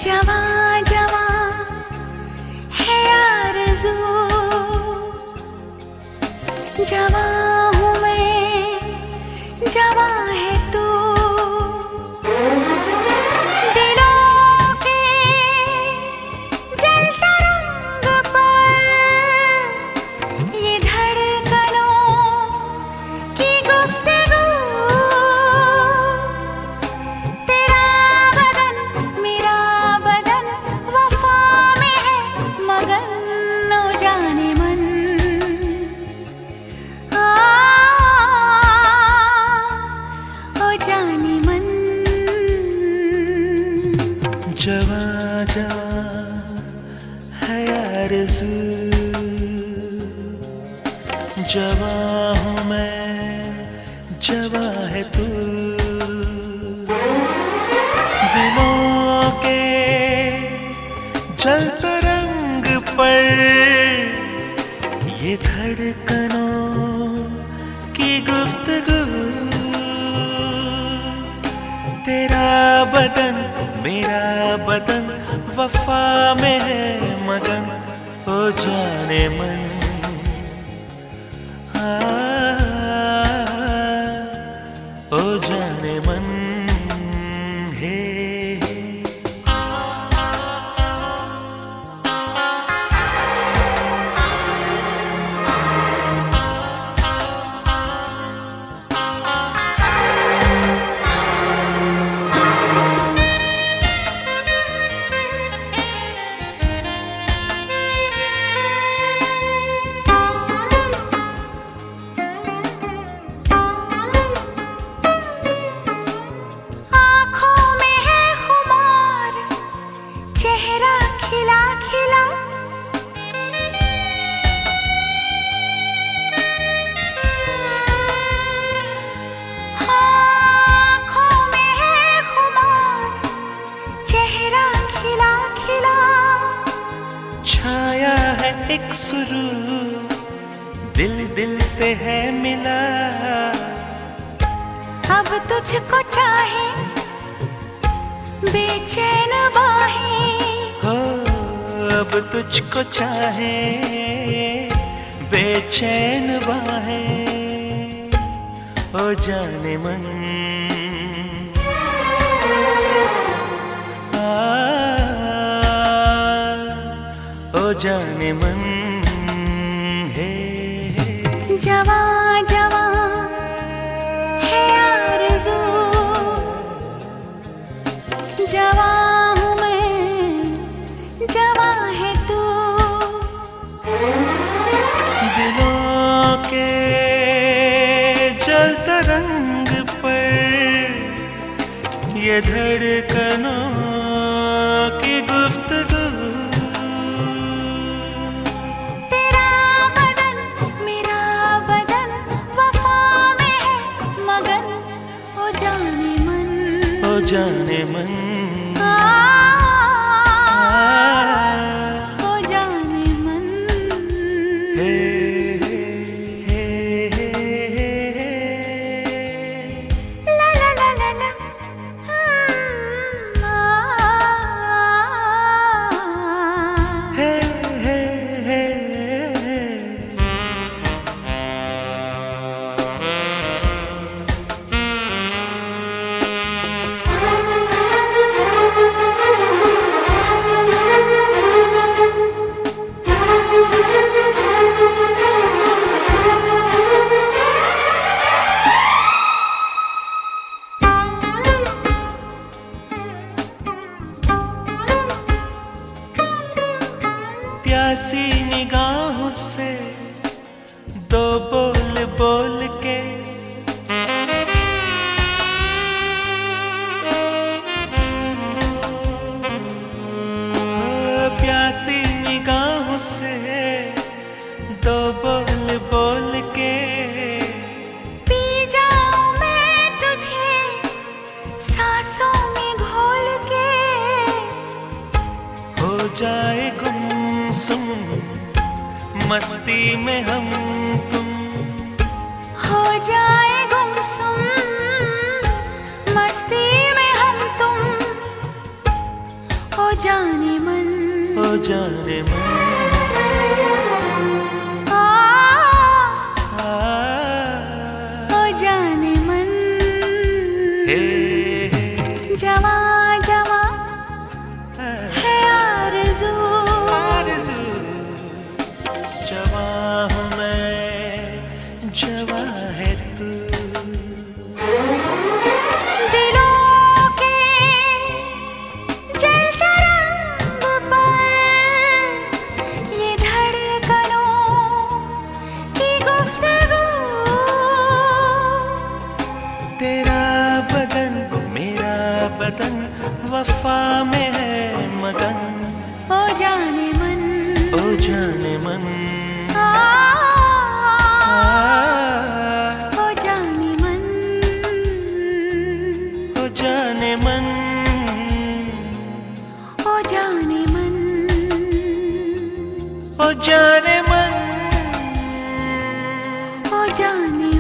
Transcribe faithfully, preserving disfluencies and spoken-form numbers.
जवां जवां है आरज़ू, जवां हूँ मैं, जवां है तू। दिलों के जलते रंग पर ये धड़कनों की गुफ्तगू, तेरा बदन मेरा बदन वफा में है मगन। ओ जाने मन, आ, ओ जाने मन। जवां जवां है आरज़ू, जवां हूँ मैं, जवां है तू। दिलों के जलते रंग पर ये धड़कनों की गुफ्तगू, तेरा बदन मेरा बदन वफा में है मगन। ओ जाने मन, ओ जाने मन है। छाया है एक सुरूर दिल दिल से है मिला, अब तुझको चाहे बेचैन बाहें। हो अब तुझको चाहे बेचैन बाहें। ओ जाने मन, ओ जाने मन है। जवां जवां है आरज़ू, जवां हूँ मैं, जवां है तू। दिलों के जलते रंग पर ये धड़कनों की गुफ्तगू, ओ जाने मन, आ, ओ जाने मन। हे हे हे हे ला ला ला ला ला, हम्म, आ, हे हे हे। प्यासी निगाहों से दो बोल बोल के प्यासी निगाहों से दो बोल बोल के पी जाऊं मैं तुझे सांसों में घोल के। हो जाए गुमसुम मस्ती में हम तुम, हो जाए गुमसुम मस्ती में हम तुम। हो जाने मन, ओ जाने मन, आ, आ, ओ जाने मन। हे, जवा जवा है आरज़ू, आरज़ू, जवां हूँ मैं, जवां है तू। दिलों के जलते रंग पर ये धड़कनों की गुफ्तगू। तेरा बदन मेरा बदन वफा में है मगन, ओ जाने मन, ओ जाने मन, आ, आ, ओ जाने मन, ओ जाने मन, ओ जाने मन, ओ जाने मन, ओ जाने